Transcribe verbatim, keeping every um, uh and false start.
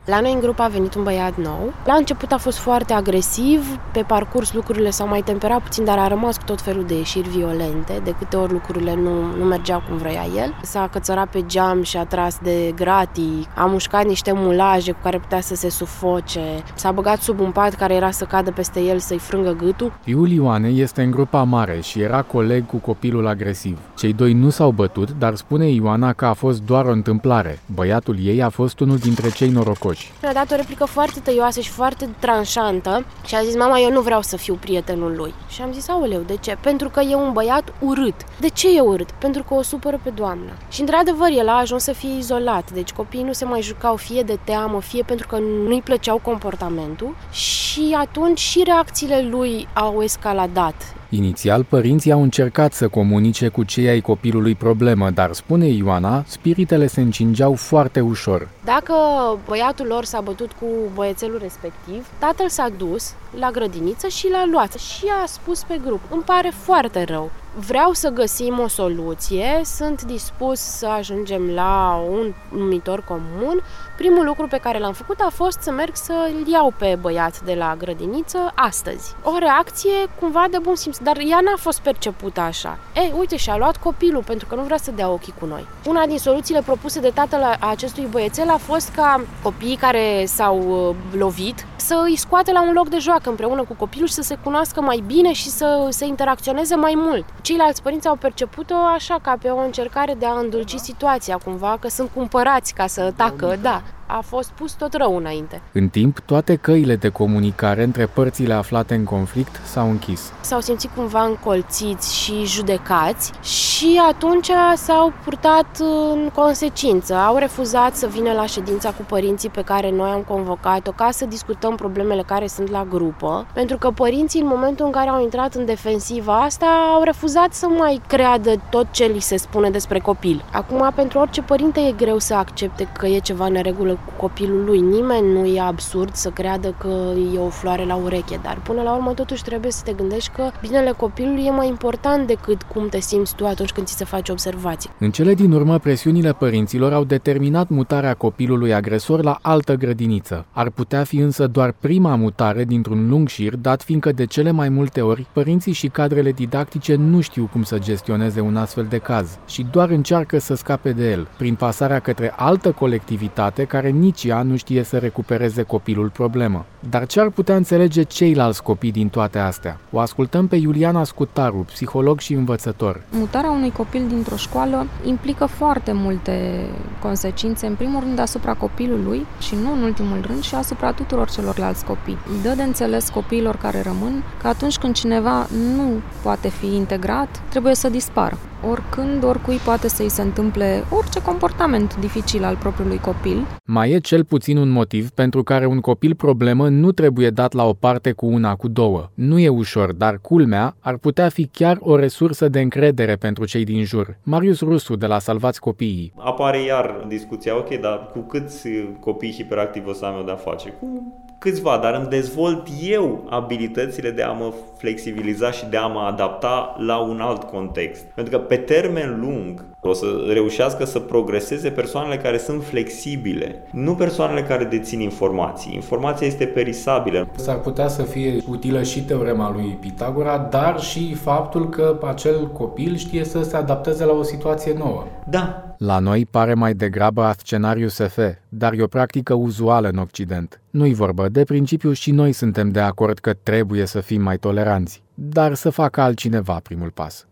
La noi în grupă a venit un băiat nou. La început a fost foarte agresiv, pe parcurs lucrurile s-au mai temperat puțin, dar a rămas cu tot felul de ieșiri violente, de câte ori lucrurile nu, nu mergeau cum vrea el. S-a cățărat pe geam și a tras de gratii, a mușcat niște mulaje cu care putea să se sufoce, s-a băgat sub un pat care era să cadă peste el să-i frângă gâtul. Fiul Ioanei este în grupa mare și era coleg cu copilul agresiv. Cei doi nu s-au bătut, dar spune Ioana că a fost doar o întâmplare. Băiatul ei a fost unul dintre cei norocoși. Mi-a dat o replică foarte tăioasă și foarte tranșantă și a zis: mama, eu nu vreau să fiu prietenul lui. Și am zis: aoleu, de ce? Pentru că e un băiat urât. De ce e urât? Pentru că o supără pe doamna. Și într-adevăr el a ajuns să fie izolat, deci copiii nu se mai jucau fie de teamă, fie pentru că nu-i plăceau comportamentul și atunci și reacțiile lui au escaladat. Inițial, părinții au încercat să comunice cu cei ai copilului problemă, dar, spune Ioana, spiritele se încingeau foarte ușor. Dacă băiatul lor s-a bătut cu băiețelul respectiv, tatăl s-a dus la grădiniță și l-a luat și a spus pe grup: îmi pare foarte rău, vreau să găsim o soluție, sunt dispus să ajungem la un numitor comun. Primul lucru pe care l-am făcut a fost să merg să-l iau pe băiat de la grădiniță astăzi. O reacție cumva de bun simț, dar ea n-a fost percepută așa. Ei, uite, și-a luat copilul pentru că nu vrea să dea ochii cu noi. Una din soluțiile propuse de tatăl acestui băiețel a fost ca copiii care s-au lovit să îi scoate la un loc de joacă împreună cu copilul și să se cunoască mai bine și să se interacționeze mai mult. Ceilalți părinți au perceput-o așa, ca pe o încercare de a îndulci situația, cumva, că sunt cumpărați ca să tacă, da. A fost pus tot rău înainte. În timp, toate căile de comunicare între părțile aflate în conflict s-au închis. S-au simțit cumva încolțiți și judecați și atunci s-au purtat în consecință. Au refuzat să vină la ședința cu părinții pe care noi am convocat-o ca să discutăm problemele care sunt la grupă, pentru că părinții, în momentul în care au intrat în defensiva asta, au refuzat să mai creadă tot ce li se spune despre copil. Acum, pentru orice părinte e greu să accepte că e ceva în neregulă cu copilul lui. Nimeni nu e absurd să creadă că e o floare la ureche, dar până la urmă totuși trebuie să te gândești că binele copilului e mai important decât cum te simți tu atunci când ți se face observații. În cele din urmă, presiunile părinților au determinat mutarea copilului agresor la altă grădiniță. Ar putea fi însă doar prima mutare dintr-un lung șir, dat fiindcă de cele mai multe ori părinții și cadrele didactice nu știu cum să gestioneze un astfel de caz și doar încearcă să scape de el, prin pasarea către altă colectivitate care nici ea nu știe să recupereze copilul problemă. Dar ce ar putea înțelege ceilalți copii din toate astea? O ascultăm pe Iuliana Scutaru, psiholog și învățător. Mutarea unui copil dintr-o școală implică foarte multe consecințe, în primul rând asupra copilului și nu în ultimul rând și asupra tuturor celorlalți copii. Dă de înțeles copiilor care rămân că atunci când cineva nu poate fi integrat, trebuie să dispară. Oricând, oricui poate să-i se întâmple orice comportament dificil al propriului copil. Mai e cel puțin un motiv pentru care un copil problemă nu trebuie dat la o parte cu una, cu două. Nu e ușor, dar culmea ar putea fi chiar o resursă de încredere pentru cei din jur. Marius Rusu de la Salvați Copiii. Apare iar discuția: ok, dar cu câți copii hiperactivi o să am eu de-a face? Cu câțiva, dar îmi dezvolt eu abilitățile de a mă flexibiliza și de a mă adapta la un alt context. Pentru că pe termen lung o să reușească să progreseze persoanele care sunt flexibile, nu persoanele care dețin informații. Informația este perisabilă. S-ar putea să fie utilă și teorema lui Pitagora, dar și faptul că acel copil știe să se adapteze la o situație nouă. Da. La noi pare mai degrabă a scenariu S F, dar e o practică uzuală în Occident. Nu-i vorbă, de principiu și noi suntem de acord că trebuie să fim mai toleranți, dar să facă altcineva primul pas.